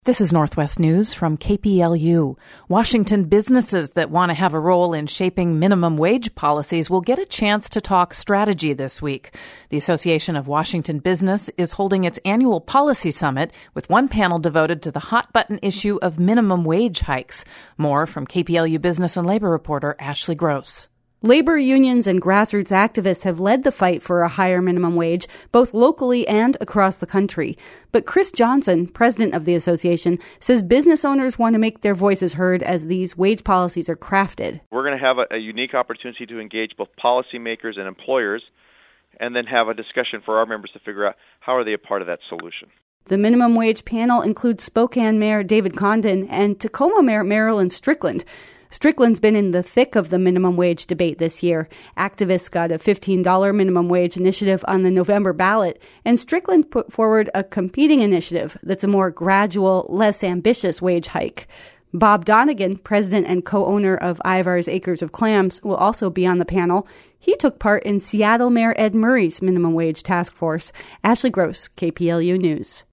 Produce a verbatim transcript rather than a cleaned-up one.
This is Northwest News from K P L U. Washington businesses that want to have a role in shaping minimum wage policies will get a chance to talk strategy this week. The Association of Washington Business is holding its annual policy summit with one panel devoted to the hot-button issue of minimum wage hikes. More from K P L U business and labor reporter Ashley Gross. Labor unions and grassroots activists have led the fight for a higher minimum wage, both locally and across the country. But Chris Johnson, president of the association, says business owners want to make their voices heard as these wage policies are crafted. We're going to have a, a unique opportunity to engage both policymakers and employers, and then have a discussion for our members to figure out how are they a part of that solution. The minimum wage panel includes Spokane Mayor David Condon and Tacoma Mayor Marilyn Strickland. Strickland's been in the thick of the minimum wage debate this year. Activists got a fifteen dollars minimum wage initiative on the November ballot, and Strickland put forward a competing initiative that's a more gradual, less ambitious wage hike. Bob Donegan, president and co-owner of Ivar's Acres of Clams, will also be on the panel. He took part in Seattle Mayor Ed Murray's minimum wage task force. Ashley Gross, K P L U News.